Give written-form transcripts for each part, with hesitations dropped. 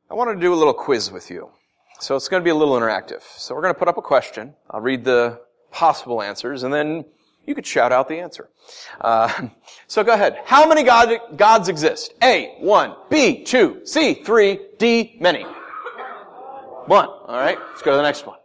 I wanted to do a little quiz with you. So it's going to be a little interactive. So we're going to put up a question. I'll read the possible answers, and then you could shout out the answer. So go ahead. How many gods exist? A, 1. B, 2. C, 3. D, many. 1. All right. Let's go to the next one.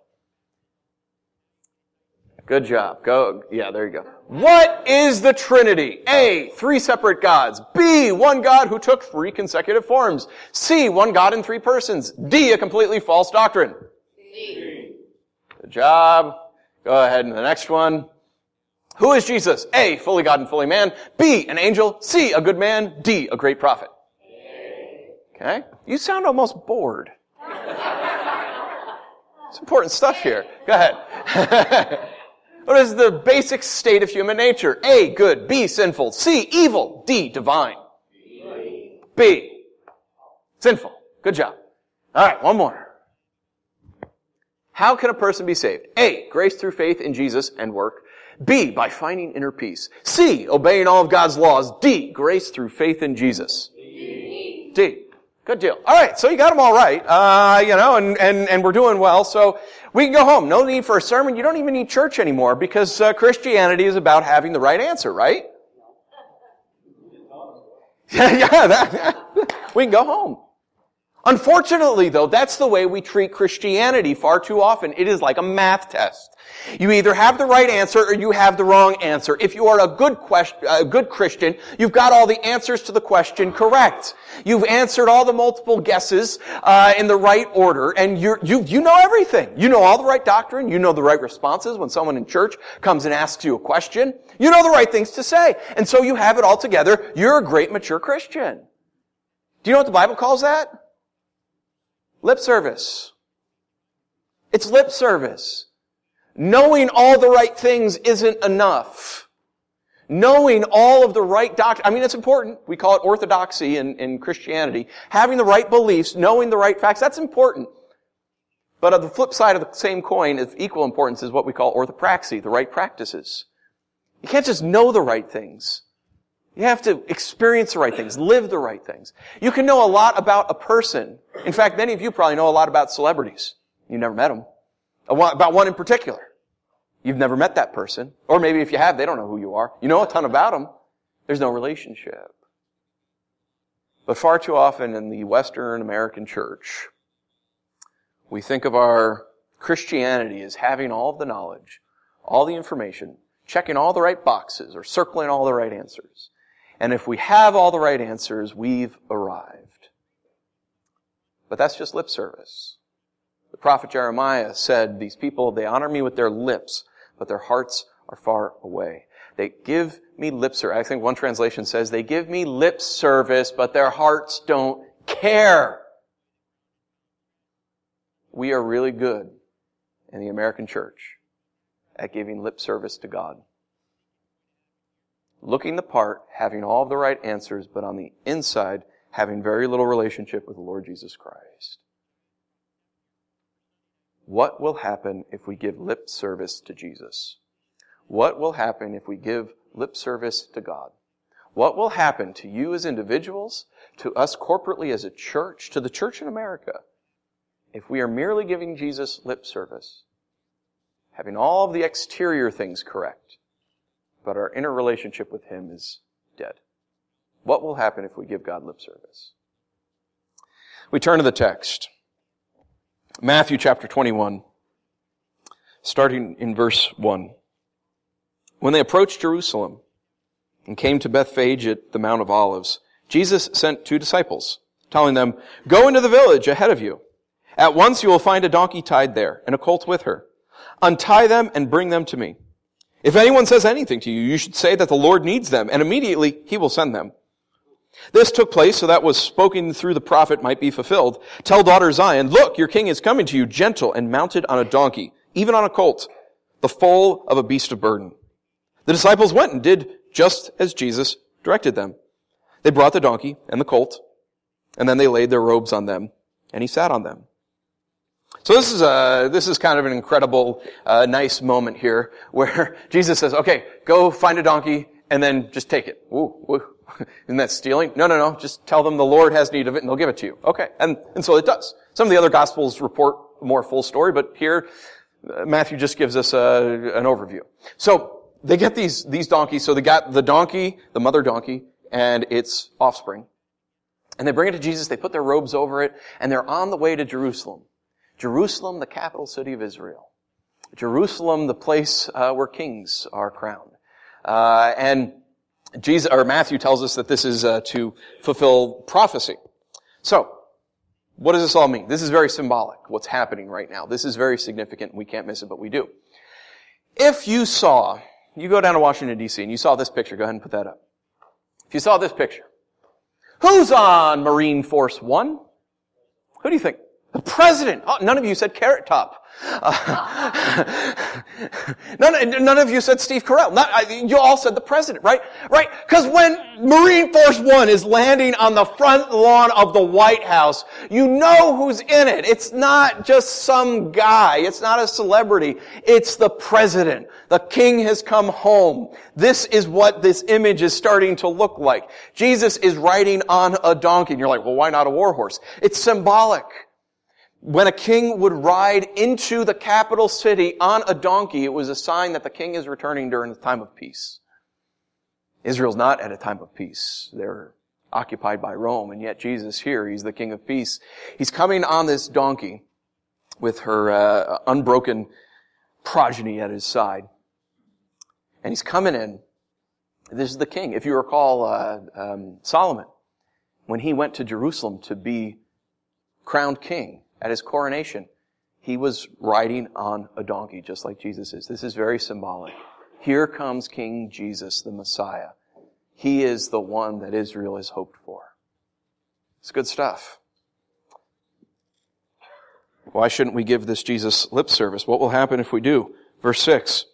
Good job. Yeah, there you go. What is the Trinity? A, 3 separate gods. B, 1 God who took 3 consecutive forms. C, 1 God in 3 persons. D, a completely false doctrine. C. Good job. Go ahead and the next one. Who is Jesus? A, fully God and fully man. B, an angel. C, a good man. D, a great prophet. Okay? You sound almost bored. It's important stuff here. Go ahead. What is the basic state of human nature? A, good. B, sinful. C, evil. D, divine. B, sinful. Good job. All right, one more. How can a person be saved? A, grace through faith in Jesus and work. B, by finding inner peace. C, obeying all of God's laws. D, grace through faith in Jesus. D. Good deal. All right, so you got them all right, and we're doing well. So we can go home. No need for a sermon. You don't even need church anymore because Christianity is about having the right answer, right? We can go home. Unfortunately, though, that's the way we treat Christianity far too often. It is like a math test. You either have the right answer or you have the wrong answer. If you are a good Christian, you've got all the answers to the question correct. You've answered all the multiple guesses in the right order, and you know everything. You know all the right doctrine. You know the right responses when someone in church comes and asks you a question. You know the right things to say. And so you have it all together. You're a great, mature Christian. Do you know what the Bible calls that? Lip service. It's lip service. Knowing all the right things isn't enough. Knowing all of the right doctrine, it's important. We call it orthodoxy in Christianity. Having the right beliefs, knowing the right facts, that's important. But on the flip side of the same coin, of equal importance, is what we call orthopraxy, the right practices. You can't just know the right things. You have to experience the right things, live the right things. You can know a lot about a person. In fact, many of you probably know a lot about celebrities. You never met them. About one in particular. You've never met that person. Or maybe if you have, they don't know who you are. You know a ton about them. There's no relationship. But far too often in the Western American church, we think of our Christianity as having all of the knowledge, all the information, checking all the right boxes, or circling all the right answers. And if we have all the right answers, we've arrived. But that's just lip service. The prophet Jeremiah said, these people, they honor me with their lips, but their hearts are far away. They give me lip service. I think one translation says, they give me lip service, but their hearts don't care. We are really good in the American church at giving lip service to God. Looking the part, having all of the right answers, but on the inside, having very little relationship with the Lord Jesus Christ. What will happen if we give lip service to Jesus? What will happen if we give lip service to God? What will happen to you as individuals, to us corporately as a church, to the church in America, if we are merely giving Jesus lip service, having all of the exterior things correct, but our inner relationship with Him is dead? What will happen if we give God lip service? We turn to the text. Matthew chapter 21, starting in verse 1. When they approached Jerusalem and came to Bethphage at the Mount of Olives, Jesus sent 2 disciples, telling them, "Go into the village ahead of you. At once you will find a donkey tied there and a colt with her. Untie them and bring them to me. If anyone says anything to you, you should say that the Lord needs them, and immediately He will send them." This took place so that what was spoken through the prophet might be fulfilled. "Tell daughter Zion, look, your king is coming to you, gentle and mounted on a donkey, even on a colt, the foal of a beast of burden." The disciples went and did just as Jesus directed them. They brought the donkey and the colt, and then they laid their robes on them, and He sat on them. So this is kind of an incredible, nice moment here where Jesus says, "Okay, go find a donkey and then just take it." Ooh, Isn't that stealing? No. Just tell them the Lord has need of it and they'll give it to you. Okay. And so it does. Some of the other Gospels report a more full story, but here, Matthew just gives us an overview. So, they get these donkeys. So they got the donkey, the mother donkey, and its offspring. And they bring it to Jesus. They put their robes over it, and they're on the way to Jerusalem. Jerusalem, the capital city of Israel. Jerusalem, the place where kings are crowned. And Matthew tells us that this is to fulfill prophecy. So, what does this all mean? This is very symbolic, what's happening right now. This is very significant. We can't miss it, but we do. If you go down to Washington, D.C., and you saw this picture, go ahead and put that up. If you saw this picture, who's on Marine Force One? Who do you think? The president. Oh, none of you said Carrot Top. None of you said Steve Carell. You all said the president, right? Right? Because when Marine Force One is landing on the front lawn of the White House, you know who's in it. It's not just some guy. It's not a celebrity. It's the president. The king has come home. This is what this image is starting to look like. Jesus is riding on a donkey. And you're like, well, why not a war horse? It's symbolic. When a king would ride into the capital city on a donkey, it was a sign that the king is returning during the time of peace. Israel's not at a time of peace. They're occupied by Rome, and yet Jesus here, he's the king of peace. He's coming on this donkey with her unbroken progeny at his side. And he's coming in. This is the king. If you recall, Solomon, when he went to Jerusalem to be crowned king, at his coronation, he was riding on a donkey, just like Jesus is. This is very symbolic. Here comes King Jesus, the Messiah. He is the one that Israel has hoped for. It's good stuff. Why shouldn't we give this Jesus lip service? What will happen if we do? Verse 8.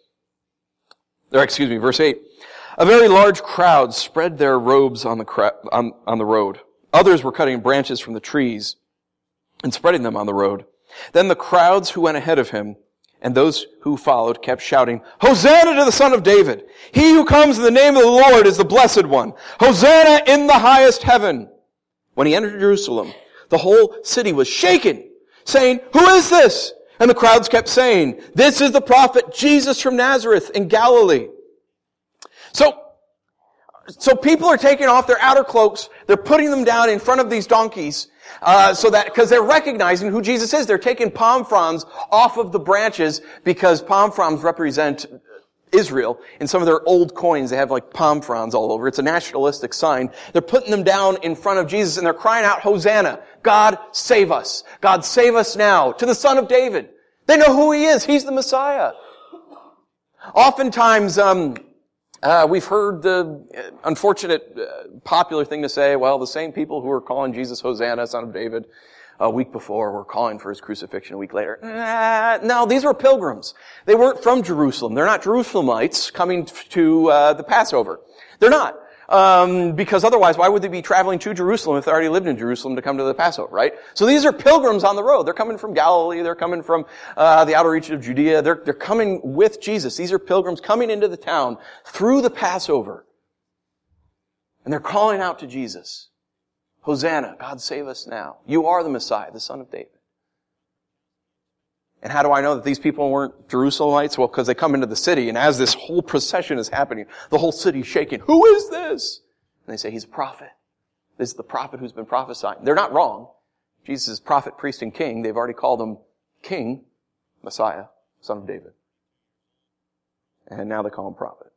A very large crowd spread their robes on the road. Others were cutting branches from the trees and spreading them on the road. Then the crowds who went ahead of him and those who followed kept shouting, Hosanna to the Son of David! He who comes in the name of the Lord is the Blessed One! Hosanna in the highest heaven! When he entered Jerusalem, the whole city was shaken, saying, Who is this? And the crowds kept saying, This is the prophet Jesus from Nazareth in Galilee. So people are taking off their outer cloaks, they're putting them down in front of these donkeys, because they're recognizing who Jesus is. They're taking palm fronds off of the branches because palm fronds represent Israel. In some of their old coins, they have like palm fronds all over. It's a nationalistic sign. They're putting them down in front of Jesus and they're crying out, Hosanna! God save us! God save us now! To the Son of David! They know who he is. He's the Messiah. Oftentimes, we've heard the unfortunate popular thing to say, well, the same people who were calling Jesus Hosanna, Son of David, a week before were calling for his crucifixion a week later. No, these were pilgrims. They weren't from Jerusalem. They're not Jerusalemites coming to the Passover. They're not. Because otherwise, why would they be traveling to Jerusalem if they already lived in Jerusalem to come to the Passover, right? So these are pilgrims on the road. They're coming from Galilee. They're coming from the outer reaches of Judea. They're coming with Jesus. These are pilgrims coming into the town through the Passover. And they're calling out to Jesus, Hosanna, God save us now. You are the Messiah, the Son of David. And how do I know that these people weren't Jerusalemites? Well, because they come into the city, and as this whole procession is happening, the whole city's shaking. Who is this? And they say, he's a prophet. This is the prophet who's been prophesying. They're not wrong. Jesus is prophet, priest, and king. They've already called him King, Messiah, Son of David. And now they call him prophet.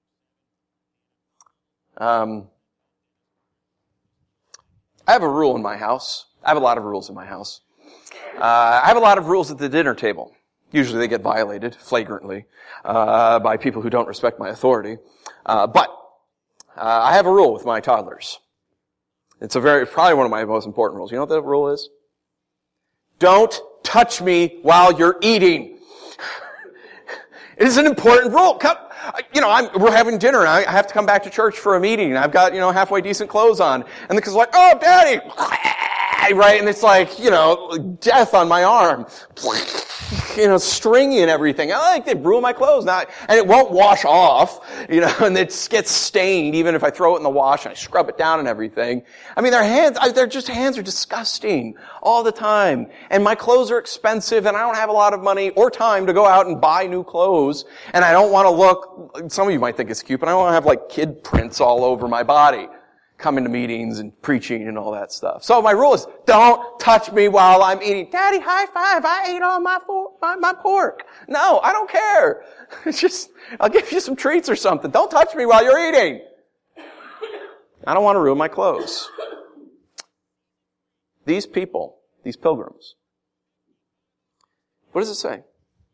I have a rule in my house. I have a lot of rules in my house. I have a lot of rules at the dinner table. Usually they get violated flagrantly by people who don't respect my authority. But I have a rule with my toddlers. It's probably one of my most important rules. You know what that rule is? Don't touch me while you're eating. It is an important rule. We're having dinner and I have to come back to church for a meeting and I've got, halfway decent clothes on. And the kid's like, oh, Daddy! Right? And it's like, death on my arm. stringy and everything. They ruin my clothes. And it won't wash off, and it gets stained even if I throw it in the wash and I scrub it down and everything. I mean, their hands are disgusting all the time. And my clothes are expensive and I don't have a lot of money or time to go out and buy new clothes. And I don't want to look, some of you might think it's cute, but I don't want to have like kid prints all over my body. Coming to meetings and preaching and all that stuff. So my rule is, don't touch me while I'm eating. Daddy, high five, I ate all my pork. No, I don't care. It's just, I'll give you some treats or something. Don't touch me while you're eating. I don't want to ruin my clothes. These people, these pilgrims, what does it say?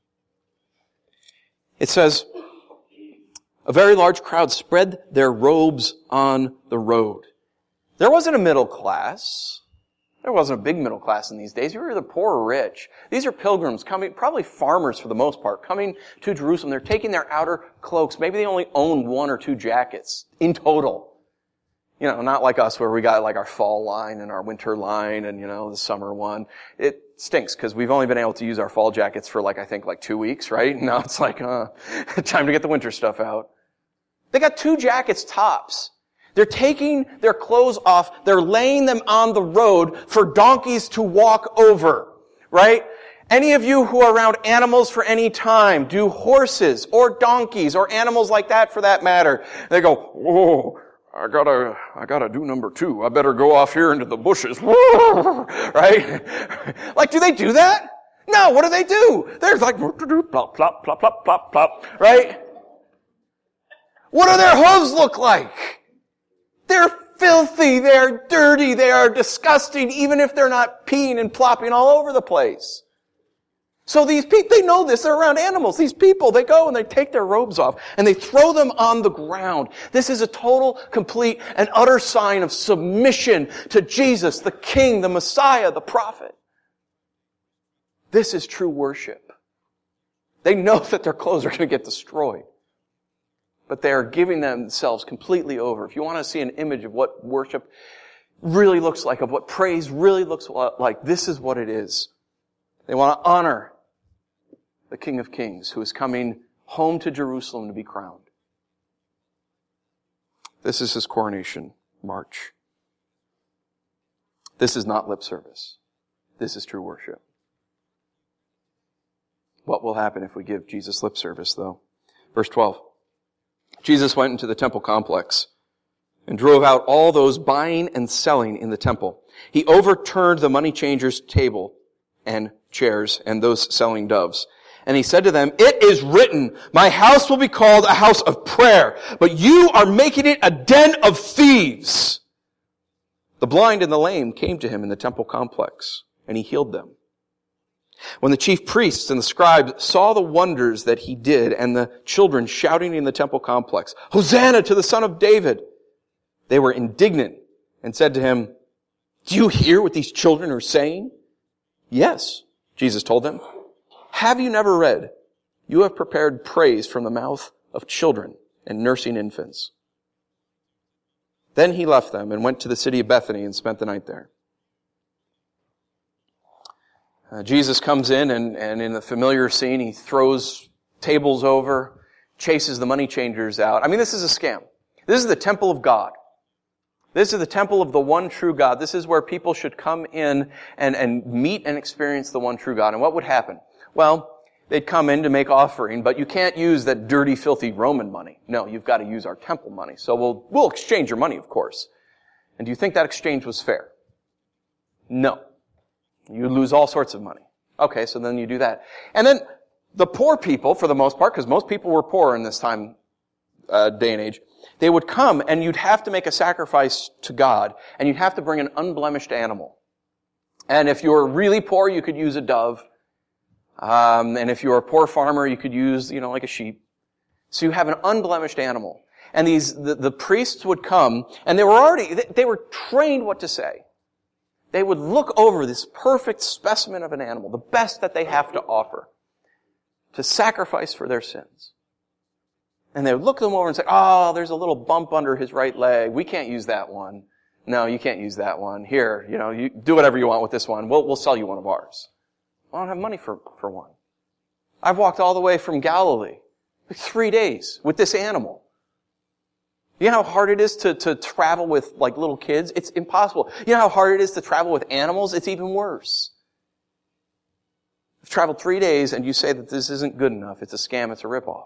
It says, a very large crowd spread their robes on the road. There wasn't a middle class. There wasn't a big middle class in these days. You were either poor or rich. These are pilgrims coming, probably farmers for the most part, coming to Jerusalem. They're taking their outer cloaks. Maybe they only own 1 or 2 jackets in total. Not like us where we got like our fall line and our winter line and, the summer one. It stinks because we've only been able to use our fall jackets for I think 2 weeks, right? Now it's like, time to get the winter stuff out. They got 2 jackets tops. They're taking their clothes off. They're laying them on the road for donkeys to walk over, right? Any of you who are around animals for any time, do horses or donkeys or animals like that for that matter. They go, whoa, I gotta do number 2. I better go off here into the bushes. Right? Do they do that? No, what do? They're like, plop, plop, plop, plop, plop, plop, right? What do their hooves look like? They're filthy, they're dirty, they are disgusting, even if they're not peeing and plopping all over the place. So these people, they know this, they're around animals. These people, they go and they take their robes off and they throw them on the ground. This is a total, complete, and utter sign of submission to Jesus, the King, the Messiah, the prophet. This is true worship. They know that their clothes are going to get destroyed. But they are giving themselves completely over. If you want to see an image of what worship really looks like, of what praise really looks like, this is what it is. They want to honor the King of Kings who is coming home to Jerusalem to be crowned. This is his coronation march. This is not lip service. This is true worship. What will happen if we give Jesus lip service, though? Verse 12. Jesus went into the temple complex and drove out all those buying and selling in the temple. He overturned the money changers' table and chairs and those selling doves. And he said to them, "It is written, my house will be called a house of prayer, but you are making it a den of thieves." The blind and the lame came to him in the temple complex, and he healed them. When the chief priests and the scribes saw the wonders that he did and the children shouting in the temple complex, "Hosanna to the Son of David," they were indignant and said to him, "Do you hear what these children are saying?" "Yes," Jesus told them. "Have you never read, 'You have prepared praise from the mouth of children and nursing infants'?" Then he left them and went to the city of Bethany and spent the night there. Jesus comes in and in the familiar scene, he throws tables over, chases the money changers out. I mean, this is a scam. This is the temple of God. This is the temple of the one true God. This is where people should come in and meet and experience the one true God. And what would happen? Well, they'd come in to make offering, but you can't use that dirty, filthy Roman money. No, you've got to use our temple money. So we'll exchange your money, of course. And do you think that exchange was fair? No. You lose all sorts of money. Okay, so then you do that. And then the poor people, for the most part, because most people were poor in this time, day and age, they would come and you'd have to make a sacrifice to God, and you'd have to bring an unblemished animal. And if you were really poor, you could use a dove. And if you were a poor farmer, you could use, like a sheep. So you have an unblemished animal. And the priests would come, and they were trained what to say. They would look over this perfect specimen of an animal, the best that they have to offer, to sacrifice for their sins. And they would look them over and say, "Oh, there's a little bump under his right leg. We can't use that one. No, you can't use that one. Here, you do whatever you want with this one. We'll sell you one of ours." "I don't have money for one." I've walked all the way from Galilee, 3 days, with this animal. You know how hard it is to travel with like little kids? It's impossible. You know how hard it is to travel with animals? It's even worse. I've traveled 3 days and you say that this isn't good enough. It's a scam. It's a ripoff.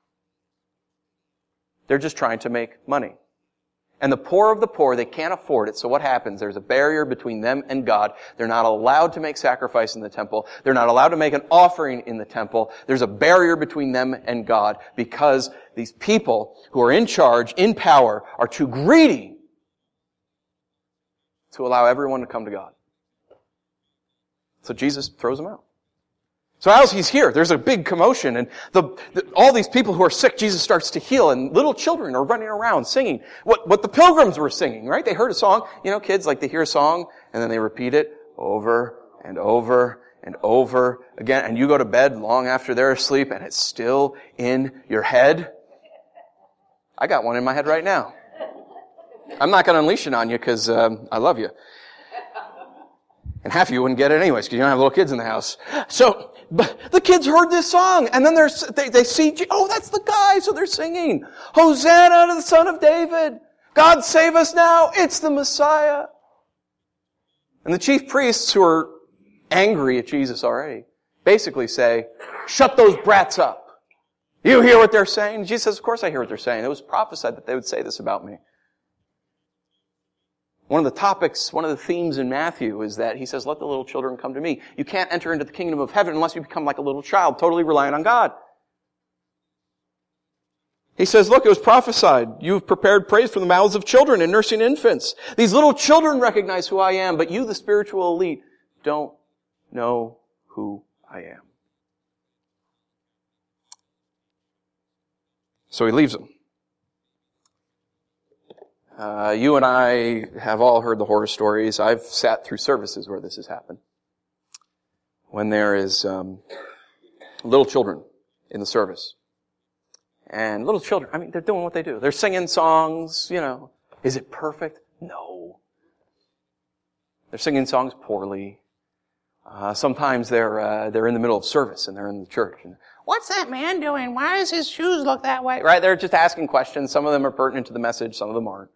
They're just trying to make money. And the poor of the poor, they can't afford it. So what happens? There's a barrier between them and God. They're not allowed to make sacrifice in the temple. They're not allowed to make an offering in the temple. There's a barrier between them and God because these people who are in charge, in power, are too greedy to allow everyone to come to God. So Jesus throws them out. So as he's here, there's a big commotion, and all these people who are sick, Jesus starts to heal, and little children are running around singing what the pilgrims were singing, right? They heard a song. You know, kids, like they hear a song, and then they repeat it over and over and over again, and you go to bed long after they're asleep, and it's still in your head. I got one in my head right now. I'm not going to unleash it on you because I love you. And half of you wouldn't get it anyways because you don't have little kids in the house. So, but the kids heard this song and then they see, oh, that's the guy. So they're singing, Hosanna to the Son of David. God save us now. It's the Messiah. And the chief priests who are angry at Jesus already basically say, shut those brats up. You hear what they're saying? Jesus says, of course I hear what they're saying. It was prophesied that they would say this about me. One of the topics, one of the themes in Matthew is that he says, let the little children come to me. You can't enter into the kingdom of heaven unless you become like a little child, totally reliant on God. He says, look, it was prophesied. You've prepared praise from the mouths of children and nursing infants. These little children recognize who I am, but you, the spiritual elite, don't know who I am. So he leaves them. You and I have all heard the horror stories. I've sat through services where this has happened. When there is little children in the service. And little children, I mean, they're doing what they do. They're singing songs, you know. Is it perfect? No. They're singing songs poorly. Sometimes they're in the middle of service and they're in the church. And, what's that man doing? Why does his shoes look that way? Right? They're just asking questions. Some of them are pertinent to the message. Some of them aren't.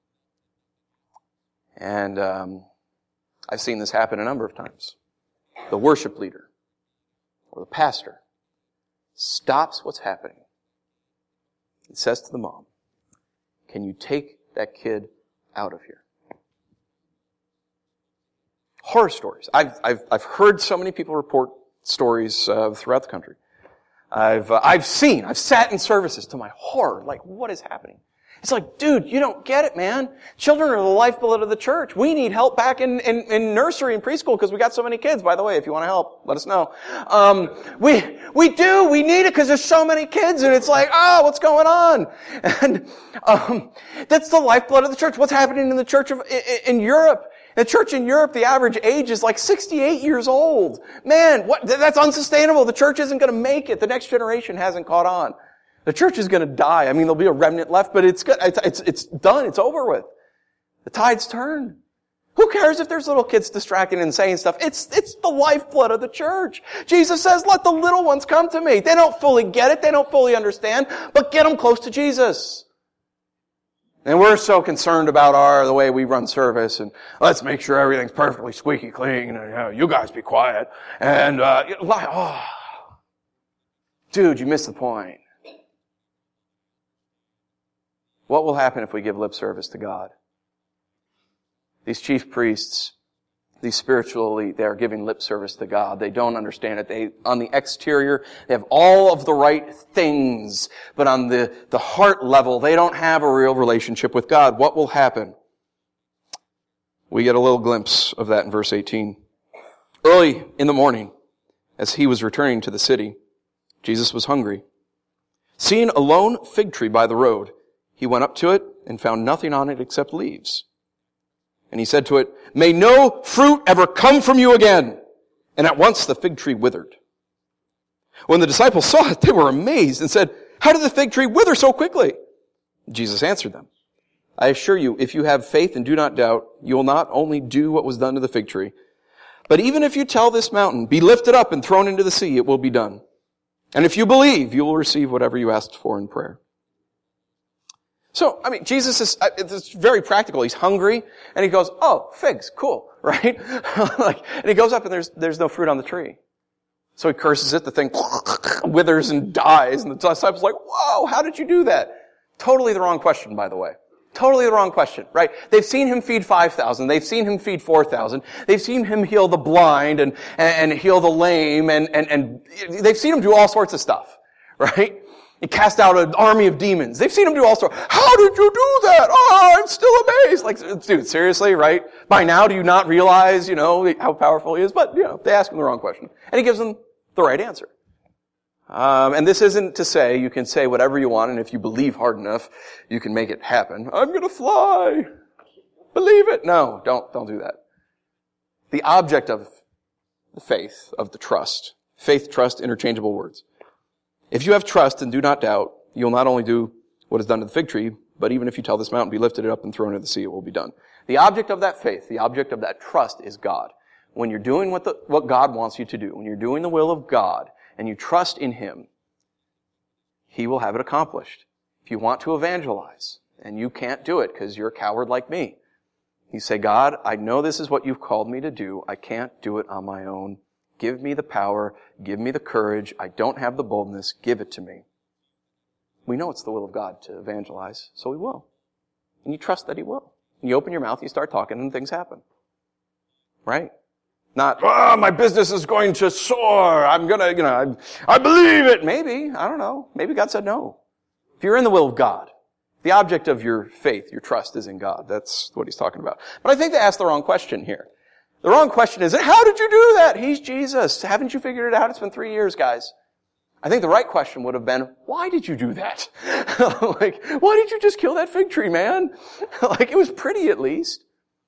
And I've seen this happen a number of times. The worship leader or the pastor stops what's happening and says to the mom, can you take that kid out of here? Horror stories. I've heard so many people report stories throughout the country. I've sat in services to my horror, like what is happening? It's like, dude, you don't get it, man. Children are the lifeblood of the church. We need help back in nursery and preschool because we got so many kids. By the way, if you want to help, let us know. We do. We need it because there's so many kids and it's like, oh, what's going on? And, that's the lifeblood of the church. What's happening in the church in Europe? The church in Europe, the average age is like 68 years old. Man, that's unsustainable. The church isn't going to make it. The next generation hasn't caught on. The church is going to die. I mean, there'll be a remnant left, but it's done. It's over with. The tide's turned. Who cares if there's little kids distracting and saying stuff? It's the lifeblood of the church. Jesus says, let the little ones come to me. They don't fully get it. They don't fully understand, but get them close to Jesus. And we're so concerned about the way we run service, and let's make sure everything's perfectly squeaky clean, and you guys be quiet. And dude, you missed the point. What will happen if we give lip service to God? These chief priests, these spiritual elite, they are giving lip service to God. They don't understand it. On the exterior, they have all of the right things, but on the heart level, they don't have a real relationship with God. What will happen? We get a little glimpse of that in verse 18. Early in the morning, as he was returning to the city, Jesus was hungry. Seeing a lone fig tree by the road, he went up to it and found nothing on it except leaves. And he said to it, may no fruit ever come from you again. And at once the fig tree withered. When the disciples saw it, they were amazed and said, how did the fig tree wither so quickly? Jesus answered them, I assure you, if you have faith and do not doubt, you will not only do what was done to the fig tree, but even if you tell this mountain, be lifted up and thrown into the sea, it will be done. And if you believe, you will receive whatever you asked for in prayer. So, Jesus is, it's very practical. He's hungry, and he goes, oh, figs, cool, right? And he goes up, and there's no fruit on the tree. So he curses it, the thing withers and dies, and the disciples are like, whoa, how did you do that? Totally the wrong question, by the way. Totally the wrong question, right? They've seen him feed 5,000. They've seen him feed 4,000. They've seen him heal the blind and heal the lame, and they've seen him do all sorts of stuff, right? He cast out an army of demons. They've seen him do all sorts. How did you do that? Oh, I'm still amazed. Like, dude, seriously, right? By now, do you not realize, how powerful he is? But, they ask him the wrong question. And he gives them the right answer. And this isn't to say you can say whatever you want, and if you believe hard enough, you can make it happen. I'm gonna fly. Believe it. No, don't do that. The object of the faith, of the trust. Faith, trust, interchangeable words. If you have trust and do not doubt, you'll not only do what is done to the fig tree, but even if you tell this mountain, be lifted up and thrown into the sea, it will be done. The object of that faith, the object of that trust is God. When you're doing what God wants you to do, when you're doing the will of God, and you trust in Him, He will have it accomplished. If you want to evangelize, and you can't do it because you're a coward like me, you say, God, I know this is what you've called me to do. I can't do it on my own. Give me the power. Give me the courage. I don't have the boldness. Give it to me. We know it's the will of God to evangelize, so we will. And you trust that He will. And you open your mouth, you start talking, and things happen. Right? Not, my business is going to soar. I'm gonna, I believe it. Maybe. I don't know. Maybe God said no. If you're in the will of God, the object of your faith, your trust is in God. That's what He's talking about. But I think they asked the wrong question here. The wrong question is, how did you do that? He's Jesus. Haven't you figured it out? It's been 3 years, guys. I think the right question would have been, why did you do that? Why did you just kill that fig tree, man? It was pretty at least.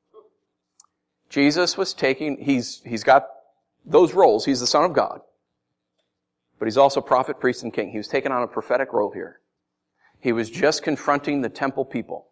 Jesus was he's got those roles. He's the Son of God. But He's also prophet, priest, and king. He was taking on a prophetic role here. He was just confronting the temple people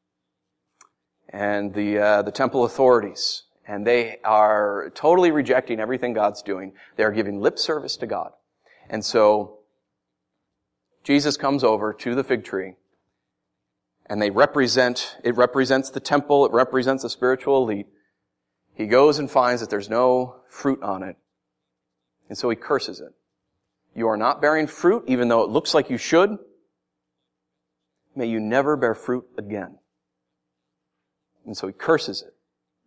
and the temple authorities. And they are totally rejecting everything God's doing. They are giving lip service to God. And so, Jesus comes over to the fig tree, and it represents the temple, it represents the spiritual elite. He goes and finds that there's no fruit on it, and so He curses it. You are not bearing fruit, even though it looks like you should. May you never bear fruit again. And so He curses it.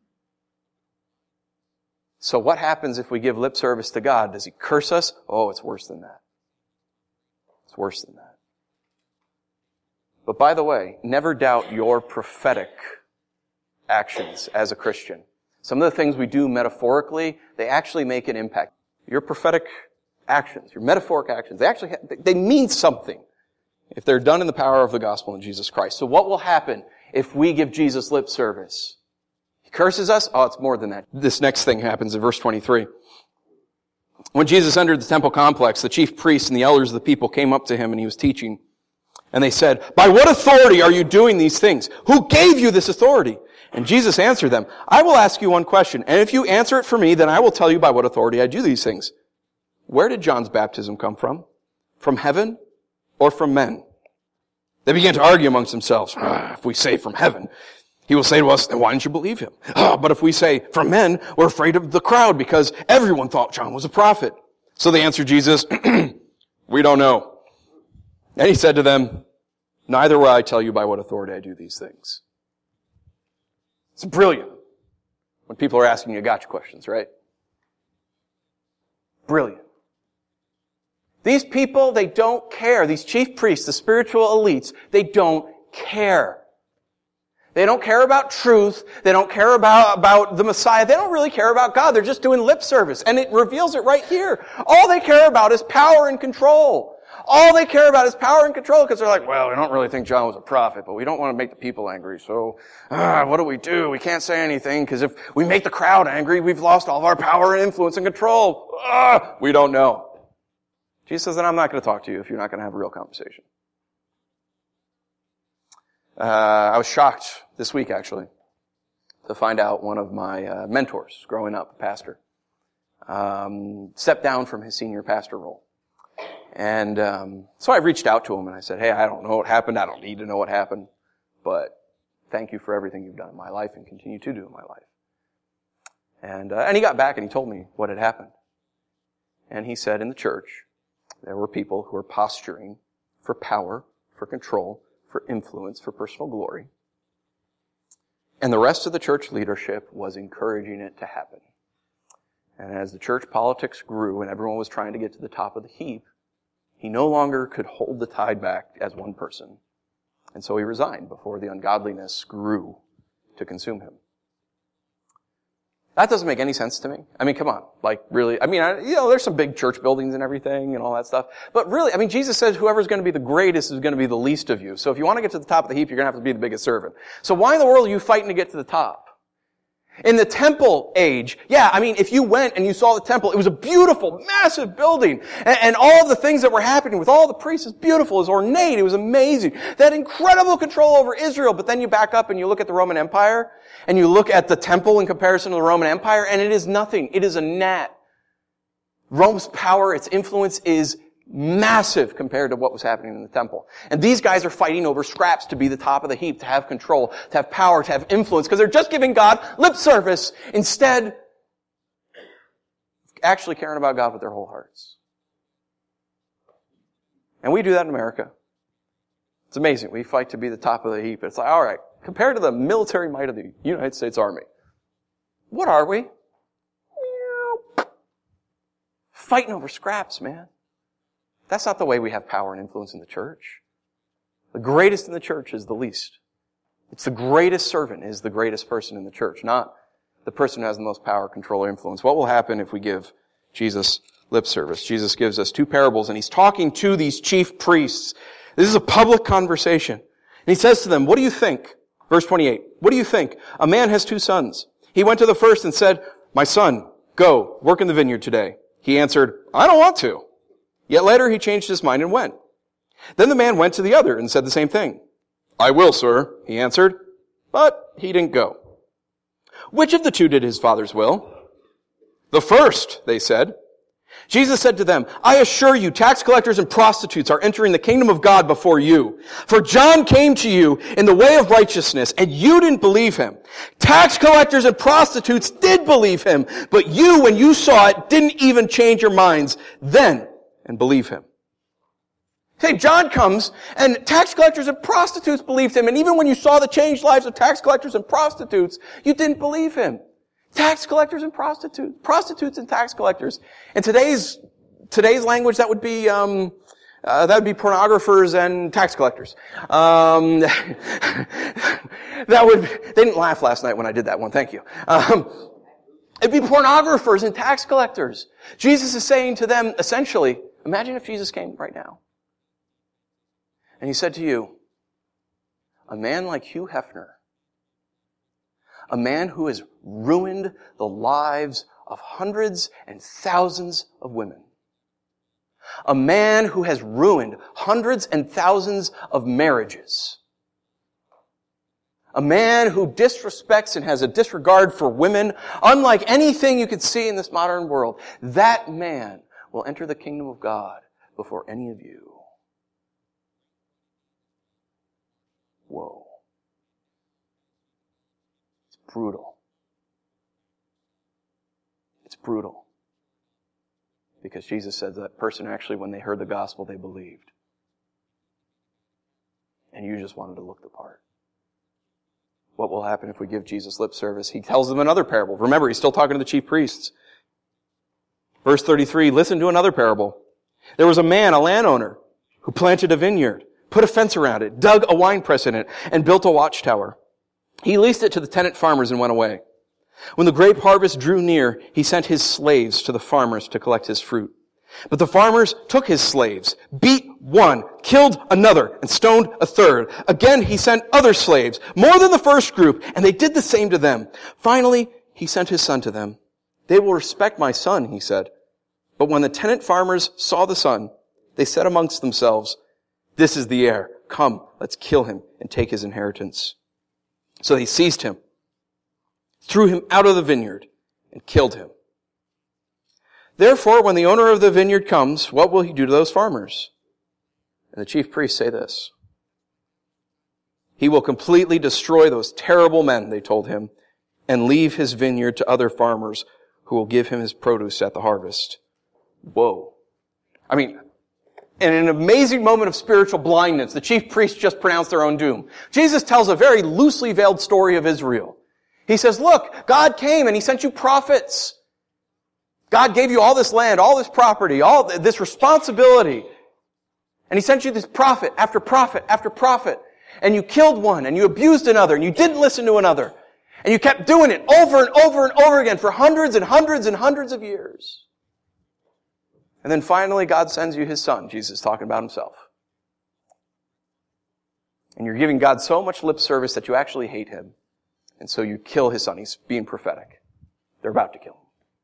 So what happens if we give lip service to God? Does He curse us? Oh, it's worse than that. It's worse than that. But by the way, never doubt your prophetic actions as a Christian. Some of the things we do metaphorically, they actually make an impact. Your prophetic actions, your metaphoric actions, they mean something if they're done in the power of the gospel in Jesus Christ. So what will happen if we give Jesus lip service? Curses us? Oh, it's more than that. This next thing happens in verse 23. When Jesus entered the temple complex, the chief priests and the elders of the people came up to Him and He was teaching. And they said, by what authority are you doing these things? Who gave you this authority? And Jesus answered them, I will ask you one question, and if you answer it for me, then I will tell you by what authority I do these things. Where did John's baptism come from? From heaven or from men? They began to argue amongst themselves. If we say from heaven, He will say to us, then why didn't you believe Him? But if we say, from men, we're afraid of the crowd because everyone thought John was a prophet. So they answered Jesus, we don't know. And He said to them, neither will I tell you by what authority I do these things. It's brilliant when people are asking you gotcha questions, right? Brilliant. These people, they don't care. These chief priests, the spiritual elites, they don't care. They don't care about truth. They don't care about the Messiah. They don't really care about God. They're just doing lip service. And it reveals it right here. All they care about is power and control. All they care about is power and control because they're like, well, we don't really think John was a prophet, but we don't want to make the people angry. So, what do? We can't say anything because if we make the crowd angry, we've lost all of our power and influence and control. We don't know. Jesus says, then I'm not going to talk to you if you're not going to have a real conversation. I was shocked this week, actually, to find out one of my mentors growing up, a pastor, stepped down from his senior pastor role. And so I reached out to him and I said, hey, I don't know what happened. I don't need to know what happened. But thank you for everything you've done in my life and continue to do in my life. And he got back and he told me what had happened. And he said in the church, there were people who were posturing for power, for control, for influence, for personal glory. And the rest of the church leadership was encouraging it to happen. And as the church politics grew and everyone was trying to get to the top of the heap, he no longer could hold the tide back as one person. And so he resigned before the ungodliness grew to consume him. That doesn't make any sense to me. I mean, come on. Like, really, there's some big church buildings and everything and all that stuff. But really, Jesus says whoever's going to be the greatest is going to be the least of you. So if you want to get to the top of the heap, you're going to have to be the biggest servant. So why in the world are you fighting to get to the top? In the temple age, if you went and you saw the temple, it was a beautiful, massive building. And all of the things that were happening with all the priests, it's beautiful, it was ornate, it was amazing. They had incredible control over Israel. But then you back up and you look at the Roman Empire, and you look at the temple in comparison to the Roman Empire, and it is nothing. It is a gnat. Rome's power, its influence is massive compared to what was happening in the temple. And these guys are fighting over scraps to be the top of the heap, to have control, to have power, to have influence, because they're just giving God lip service instead of actually caring about God with their whole hearts. And we do that in America. It's amazing. We fight to be the top of the heap. It's like, all right, compared to the military might of the United States Army, what are we? Fighting over scraps, man. That's not the way we have power and influence in the church. The greatest in the church is the least. It's the greatest servant is the greatest person in the church, not the person who has the most power, control, or influence. What will happen if we give Jesus lip service? Jesus gives us two parables, and he's talking to these chief priests. This is a public conversation. And he says to them, what do you think? Verse 28, what do you think? A man has two sons. He went to the first and said, my son, go, work in the vineyard today. He answered, I don't want to. Yet later he changed his mind and went. Then the man went to the other and said the same thing. I will, sir, he answered, but he didn't go. Which of the two did his father's will? The first, they said. Jesus said to them, I assure you, tax collectors and prostitutes are entering the kingdom of God before you. For John came to you in the way of righteousness, and you didn't believe him. Tax collectors and prostitutes did believe him, but you, when you saw it, didn't even change your minds then and believe him. Say, John comes, and tax collectors and prostitutes believed him, and even when you saw the changed lives of tax collectors and prostitutes, you didn't believe him. Tax collectors and prostitutes and tax collectors. In today's language, that would be pornographers and tax collectors. They didn't laugh last night when I did that one. Thank you. It'd be pornographers and tax collectors. Jesus is saying to them, essentially, imagine if Jesus came right now. And he said to you, a man like Hugh Hefner, a man who has ruined the lives of hundreds and thousands of women. A man who has ruined hundreds and thousands of marriages. A man who disrespects and has a disregard for women, unlike anything you could see in this modern world. That man will enter the kingdom of God before any of you. Whoa. Brutal. It's brutal. Because Jesus said that person actually, when they heard the gospel, they believed. And you just wanted to look the part. What will happen if we give Jesus lip service? He tells them another parable. Remember, he's still talking to the chief priests. Verse 33, listen to another parable. There was a man, a landowner, who planted a vineyard, put a fence around it, dug a winepress in it, and built a watchtower. He leased it to the tenant farmers and went away. When the grape harvest drew near, he sent his slaves to the farmers to collect his fruit. But the farmers took his slaves, beat one, killed another, and stoned a third. Again, he sent other slaves, more than the first group, and they did the same to them. Finally, he sent his son to them. They will respect my son, he said. But when the tenant farmers saw the son, they said amongst themselves, this is the heir. Come, let's kill him and take his inheritance. So they seized him, threw him out of the vineyard, and killed him. Therefore, when the owner of the vineyard comes, what will he do to those farmers? And the chief priests say this. He will completely destroy those terrible men, they told him, and leave his vineyard to other farmers who will give him his produce at the harvest. Whoa. I mean, in an amazing moment of spiritual blindness, the chief priests just pronounced their own doom. Jesus tells a very loosely veiled story of Israel. He says, look, God came and He sent you prophets. God gave you all this land, all this property, all this responsibility. And He sent you this prophet after prophet after prophet. And you killed one, and you abused another, and you didn't listen to another. And you kept doing it over and over and over again for hundreds and hundreds and hundreds of years. And then finally, God sends you His Son. Jesus is talking about Himself. And you're giving God so much lip service that you actually hate Him. And so you kill His Son. He's being prophetic. They're about to kill Him.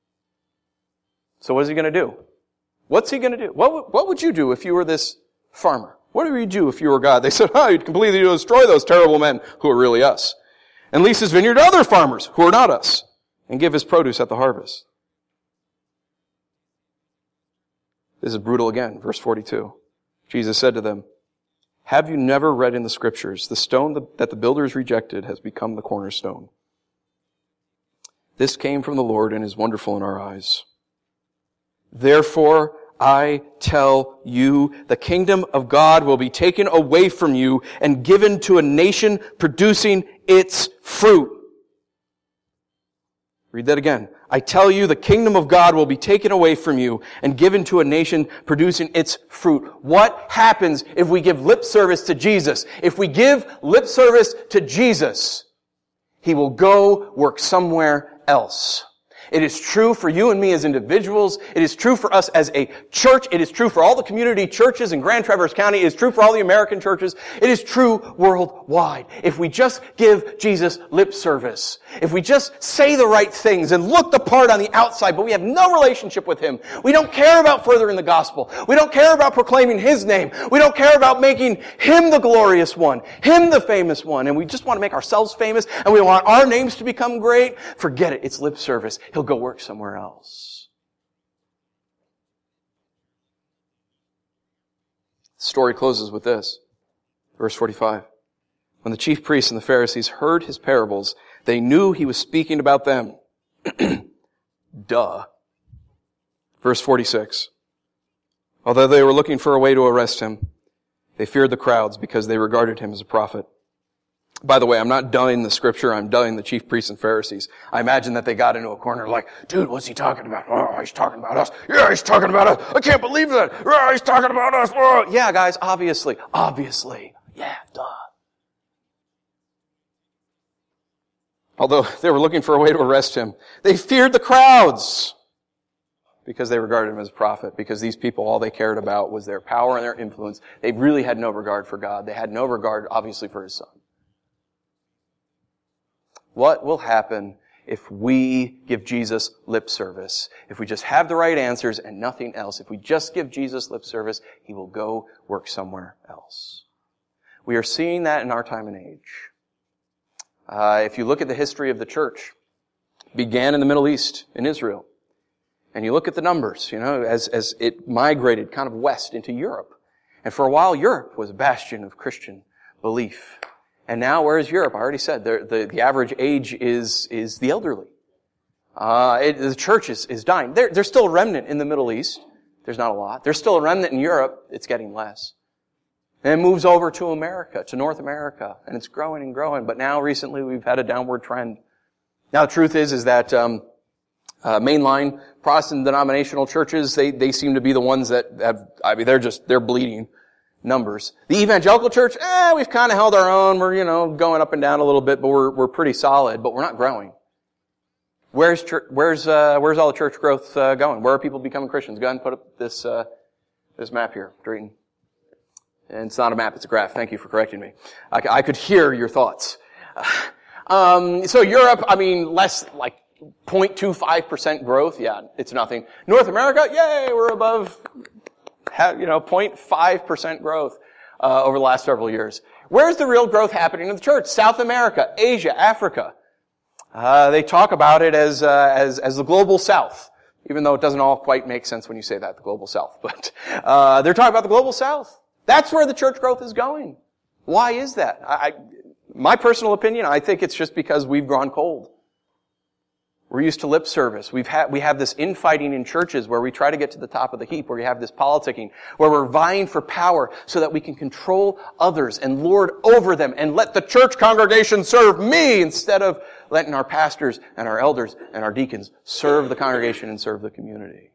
So what is He going to do? What's He going to do? What would you do if you were this farmer? What would you do if you were God? They said, you'd completely destroy those terrible men who are really us. And lease His vineyard to other farmers who are not us. And give His produce at the harvest. This is brutal again. Verse 42. Jesus said to them, have you never read in the Scriptures, the stone that the builders rejected has become the cornerstone? This came from the Lord and is wonderful in our eyes. Therefore, I tell you, the kingdom of God will be taken away from you and given to a nation producing its fruit. Read that again. I tell you, the kingdom of God will be taken away from you and given to a nation producing its fruit. What happens if we give lip service to Jesus? If we give lip service to Jesus, He will go work somewhere else. It is true for you and me as individuals. It is true for us as a church. It is true for all the community churches in Grand Traverse County. It is true for all the American churches. It is true worldwide. If we just give Jesus lip service, if we just say the right things and look the part on the outside, but we have no relationship with Him, we don't care about furthering the gospel. We don't care about proclaiming His name. We don't care about making Him the glorious one, Him the famous one, and we just want to make ourselves famous and we want our names to become great. Forget it. It's lip service. He'll go work somewhere else. The story closes with this. Verse 45. When the chief priests and the Pharisees heard His parables, they knew He was speaking about them. Duh. Verse 46. Although they were looking for a way to arrest Him, they feared the crowds because they regarded Him as a prophet. By the way, I'm not dulling the Scripture, I'm dulling the chief priests and Pharisees. I imagine that they got into a corner like, dude, what's he talking about? Oh, he's talking about us. Yeah, he's talking about us. I can't believe that. Oh, he's talking about us. Oh. Yeah, guys, obviously. Yeah, duh. Although they were looking for a way to arrest Him, they feared the crowds because they regarded Him as a prophet, because these people, all they cared about was their power and their influence. They really had no regard for God. They had no regard, obviously, for His Son. What will happen if we give Jesus lip service? If we just have the right answers and nothing else, if we just give Jesus lip service, He will go work somewhere else. We are seeing that in our time and age. If you look at the history of the church, it began in the Middle East, in Israel. And you look at the numbers, as it migrated kind of west into Europe. And for a while, Europe was a bastion of Christian belief. And now, where is Europe? I already said, the average age is the elderly. The church is dying. There's still a remnant in the Middle East. There's not a lot. There's still a remnant in Europe. It's getting less. And it moves over to America, to North America. And it's growing and growing. But now, recently, we've had a downward trend. Now, the truth is that mainline Protestant denominational churches, they seem to be the ones that they're bleeding numbers. The evangelical church, we've kind of held our own. We're, going up and down a little bit, but we're pretty solid, but we're not growing. Where's all the church growth going? Where are people becoming Christians? Go ahead and put up this map here, Drayton. And it's not a map, it's a graph. Thank you for correcting me. I could hear your thoughts. So Europe, less like 0.25% growth. Yeah, it's nothing. North America, yay, we're above 0.5% growth over the last several years. Where's the real growth happening in the church? South America, Asia, Africa. They talk about it as the global South. Even though it doesn't all quite make sense when you say that, the global south. But they're talking about the global south. That's where the church growth is going. Why is that? My personal opinion, I think it's just because we've gone cold. We're used to lip service. We have this infighting in churches where we try to get to the top of the heap, where we have this politicking, where we're vying for power so that we can control others and lord over them and let the church congregation serve me instead of letting our pastors and our elders and our deacons serve the congregation and serve the community.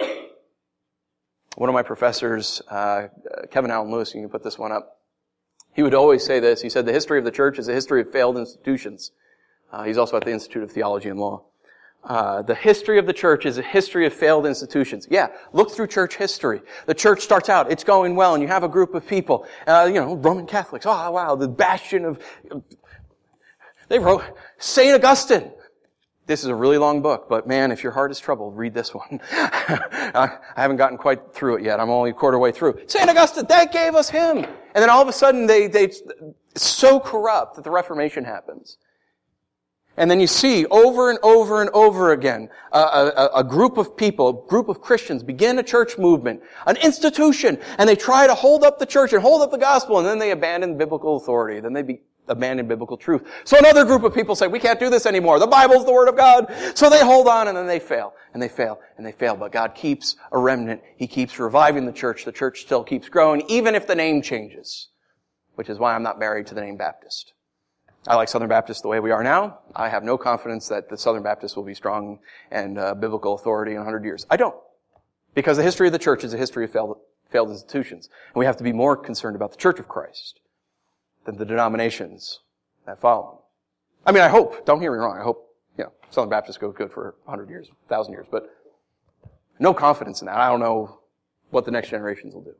One of my professors, Kevin Allen Lewis, you can put this one up, he would always say this. He said, the history of the church is a history of failed institutions. He's also at the Institute of Theology and Law. The history of the church is a history of failed institutions. Yeah, look through church history. The church starts out, it's going well, and you have a group of people, Roman Catholics. Oh, wow, the bastion of... They wrote St. Augustine. This is a really long book, but man, if your heart is troubled, read this one. I haven't gotten quite through it yet. I'm only a quarter way through. St. Augustine, that gave us him. And then all of a sudden, it's so corrupt that the Reformation happens. And then you see over and over and over again a group of people, a group of Christians begin a church movement, an institution, and they try to hold up the church and hold up the gospel, and then they abandon biblical authority. Then they abandon biblical truth. So another group of people say, we can't do this anymore. The Bible's the Word of God. So they hold on, and then they fail, and they fail, and they fail. But God keeps a remnant. He keeps reviving the church. The church still keeps growing, even if the name changes, which is why I'm not married to the name Baptist. I like Southern Baptist the way we are now. I have no confidence that the Southern Baptist will be strong and biblical authority in 100 years. I don't. Because the history of the church is a history of failed institutions. And we have to be more concerned about the Church of Christ than the denominations that follow. I mean, I hope, don't hear me wrong, I hope, Southern Baptists go good for 100 years, 1,000 years, but no confidence in that. I don't know what the next generations will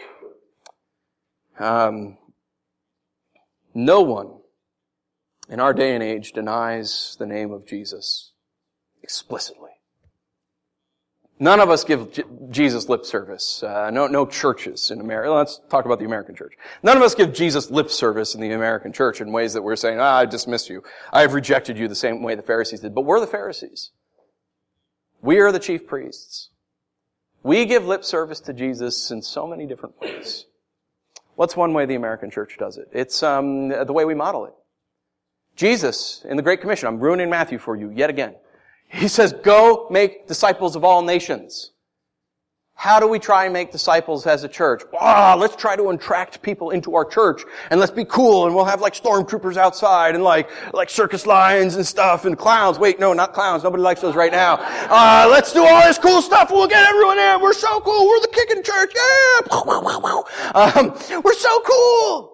do. No one in our day and age denies the name of Jesus explicitly. None of us give Jesus lip service. No churches in America. Let's talk about the American church. None of us give Jesus lip service in the American church in ways that we're saying, I dismiss you. I have rejected you the same way the Pharisees did. But we're the Pharisees. We are the chief priests. We give lip service to Jesus in so many different ways. What's one way the American church does it? It's the way we model it. Jesus, in the Great Commission, I'm ruining Matthew for you yet again. He says, go make disciples of all nations. How do we try and make disciples as a church? Let's try to attract people into our church, and let's be cool, and we'll have like stormtroopers outside, and like circus lions and stuff, and clowns. Wait, no, not clowns. Nobody likes those right now. Let's do all this cool stuff. We'll get everyone in. We're so cool. We're the kicking church. Yeah. We're so cool.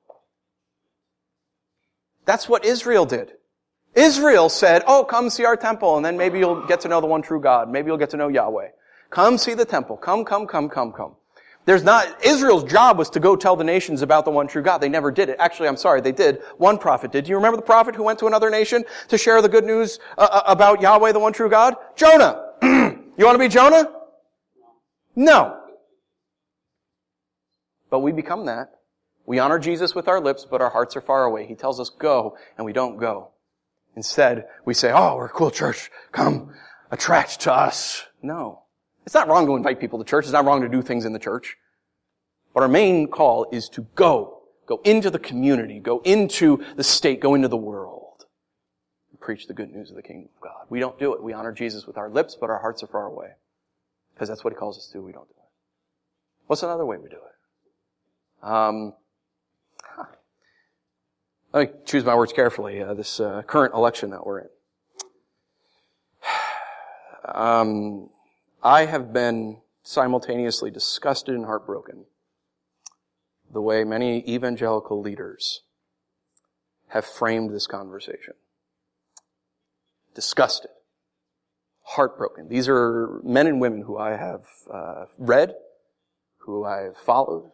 That's what Israel did. Israel said, come see our temple, and then maybe you'll get to know the one true God. Maybe you'll get to know Yahweh. Come see the temple. Come. Israel's job was to go tell the nations about the one true God. They never did it. Actually, I'm sorry, they did. One prophet did. Do you remember the prophet who went to another nation to share the good news about Yahweh, the one true God? Jonah. You want to be Jonah? No. But we become that. We honor Jesus with our lips, but our hearts are far away. He tells us go, and we don't go. Instead, we say, we're a cool church. Come, attract to us. No. It's not wrong to invite people to church. It's not wrong to do things in the church. But our main call is to go. Go into the community. Go into the state. Go into the world. And preach the good news of the kingdom of God. We don't do it. We honor Jesus with our lips, but our hearts are far away. Because that's what He calls us to do. We don't do it. What's another way we do it? Let me choose my words carefully, this current election that we're in. I have been simultaneously disgusted and heartbroken the way many evangelical leaders have framed this conversation. Disgusted. Heartbroken. These are men and women who I have read, who I have followed,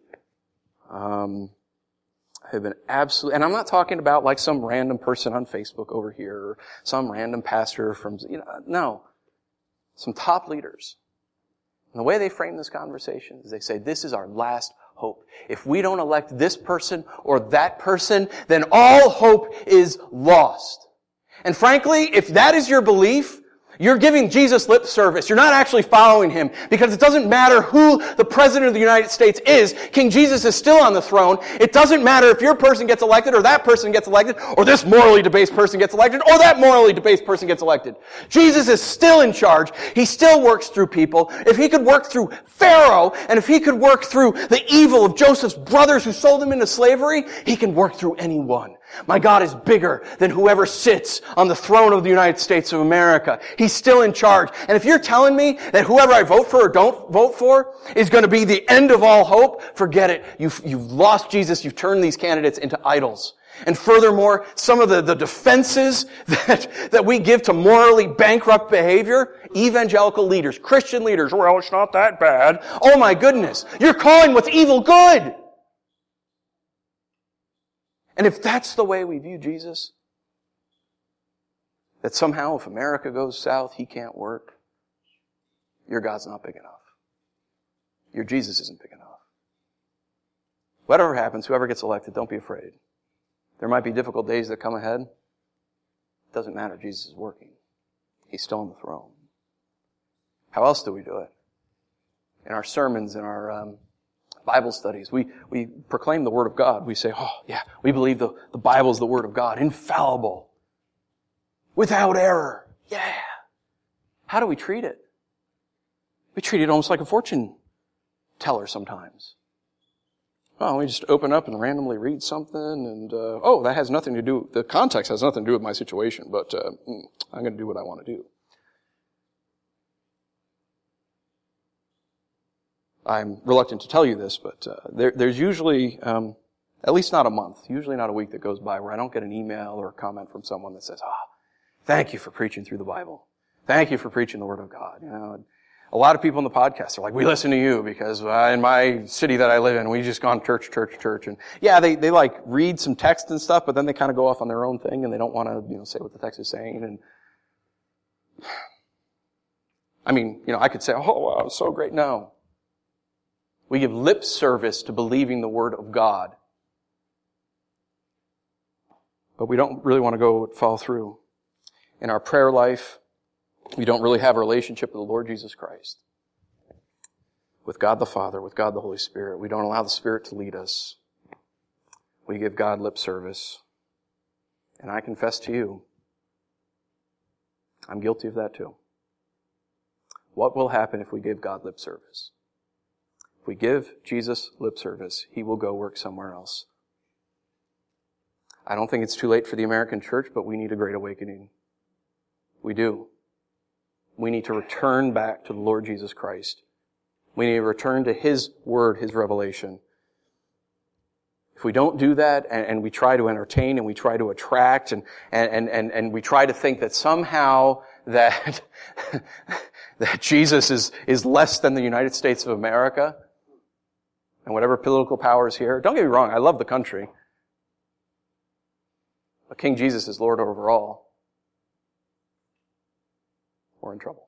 have been absolutely, and I'm not talking about like some random person on Facebook over here, or some random pastor from, no. Some top leaders. And the way they frame this conversation is they say, this is our last hope. If we don't elect this person or that person, then all hope is lost. And frankly, if that is your belief, You're giving Jesus lip service. You're not actually following him because it doesn't matter who the president of the United States is. King Jesus is still on the throne. It doesn't matter if your person gets elected or that person gets elected or this morally debased person gets elected or that morally debased person gets elected. Jesus is still in charge. He still works through people. If he could work through Pharaoh and if he could work through the evil of Joseph's brothers who sold him into slavery, he can work through anyone. My God is bigger than whoever sits on the throne of the United States of America. He's still in charge. And if you're telling me that whoever I vote for or don't vote for is going to be the end of all hope, forget it. You've lost Jesus. You've turned these candidates into idols. And furthermore, some of the defenses that we give to morally bankrupt behavior, evangelical leaders, Christian leaders, well, it's not that bad. Oh my goodness. You're calling what's evil good. And if that's the way we view Jesus, that somehow if America goes south, he can't work, your God's not big enough. Your Jesus isn't big enough. Whatever happens, whoever gets elected, don't be afraid. There might be difficult days that come ahead. It doesn't matter. Jesus is working. He's still on the throne. How else do we do it? In our sermons, in our Bible studies, we proclaim the Word of God. We say, oh yeah, we believe the Bible is the Word of God, infallible, without error. Yeah. How do we treat it? We treat it almost like a fortune teller sometimes. Oh, we just open up and randomly read something and, that has nothing to do, the context has nothing to do with my situation, but I'm going to do what I want to do. I'm reluctant to tell you this, but there's usually, at least not a month, usually not a week that goes by where I don't get an email or a comment from someone that says, thank you for preaching through the Bible. Thank you for preaching the Word of God. You know, a lot of people in the podcast are like, we listen to you because in my city that I live in, we just gone church. And yeah, they like read some text and stuff, but then they kind of go off on their own thing and they don't want to, say what the text is saying. And I mean, I could say, oh, wow, so great. No. We give lip service to believing the Word of God. But we don't really want to follow through. In our prayer life, we don't really have a relationship with the Lord Jesus Christ. With God the Father, with God the Holy Spirit. We don't allow the Spirit to lead us. We give God lip service. And I confess to you, I'm guilty of that too. What will happen if we give God lip service? If we give Jesus lip service, he will go work somewhere else. I don't think it's too late for the American church, but we need a great awakening. We do. We need to return back to the Lord Jesus Christ. We need to return to His Word, His revelation. If we don't do that, and we try to entertain, and we try to attract, and we try to think that somehow that Jesus is less than the United States of America, and whatever political power is here. Don't get me wrong, I love the country. But King Jesus is Lord over all. We're in trouble.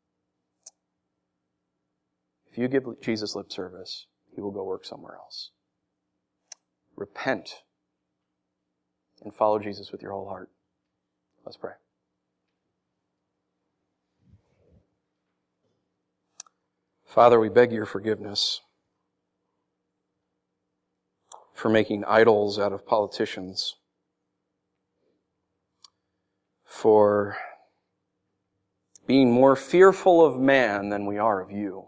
If you give Jesus lip service, He will go work somewhere else. Repent and follow Jesus with your whole heart. Let's pray. Father, we beg your forgiveness for making idols out of politicians, for being more fearful of man than we are of you.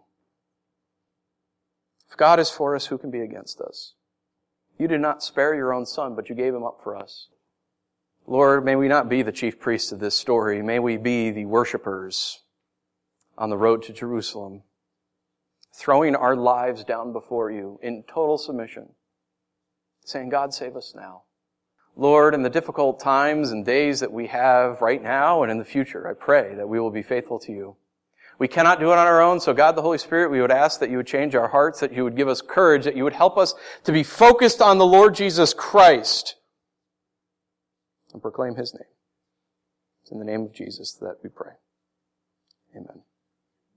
If God is for us, who can be against us? You did not spare your own Son, but you gave Him up for us. Lord, may we not be the chief priests of this story. May we be the worshipers on the road to Jerusalem, throwing our lives down before you in total submission, saying, God, save us now. Lord, in the difficult times and days that we have right now and in the future, I pray that we will be faithful to you. We cannot do it on our own, so God, the Holy Spirit, we would ask that you would change our hearts, that you would give us courage, that you would help us to be focused on the Lord Jesus Christ and proclaim His name. It's in the name of Jesus that we pray. Amen.